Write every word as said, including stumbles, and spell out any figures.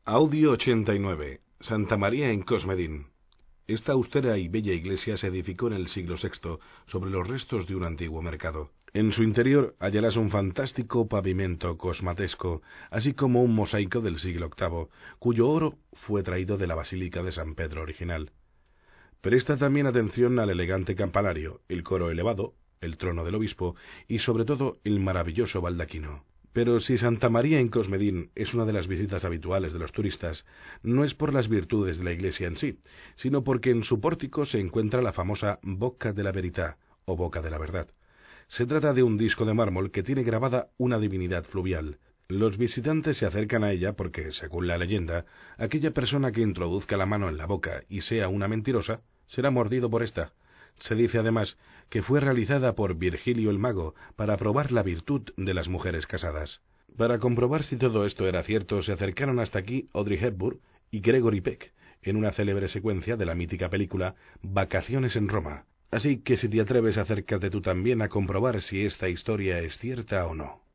Audio ochenta y nueve. Santa María en Cosmedin. Esta austera y bella iglesia se edificó en el siglo sexto sobre los restos de un antiguo mercado. En su interior hallarás un fantástico pavimento cosmatesco, así como un mosaico del siglo octavo, cuyo oro fue traído de la Basílica de San Pedro original. Presta también atención al elegante campanario, el coro elevado, el trono del obispo y sobre todo el maravilloso baldaquino. Pero si Santa María en Cosmedin es una de las visitas habituales de los turistas, no es por las virtudes de la iglesia en sí, sino porque en su pórtico se encuentra la famosa Boca de la Verità, o Boca de la Verdad. Se trata de un disco de mármol que tiene grabada una divinidad fluvial. Los visitantes se acercan a ella porque, según la leyenda, aquella persona que introduzca la mano en la boca y sea una mentirosa, será mordido por esta. Se dice además que fue realizada por Virgilio el Mago para probar la virtud de las mujeres casadas. Para comprobar si todo esto era cierto, se acercaron hasta aquí Audrey Hepburn y Gregory Peck, en una célebre secuencia de la mítica película Vacaciones en Roma. Así que si te atreves, acércate tú también a comprobar si esta historia es cierta o no.